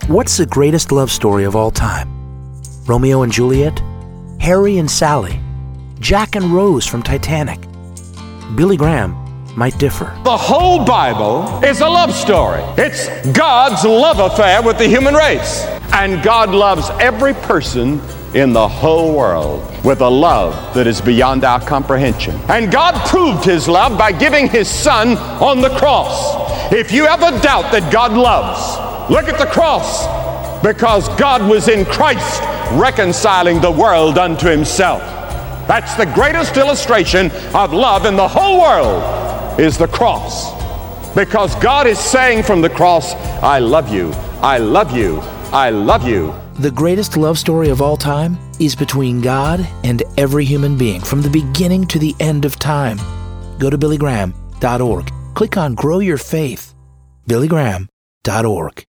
What's the greatest love story of all time? Romeo and Juliet? Harry and Sally? Jack and Rose from Titanic? Billy Graham might differ. The whole Bible is a love story. It's God's love affair with the human race. And God loves every person in the whole world with a love that is beyond our comprehension. And God proved His love by giving His Son on the cross. If you ever doubt that God loves, look at the cross, because God was in Christ reconciling the world unto Himself. That's the greatest illustration of love in the whole world, is the cross. Because God is saying from the cross, I love you, I love you, I love you. The greatest love story of all time is between God and every human being from the beginning to the end of time. Go to BillyGraham.org. Click on Grow Your Faith. BillyGraham.org.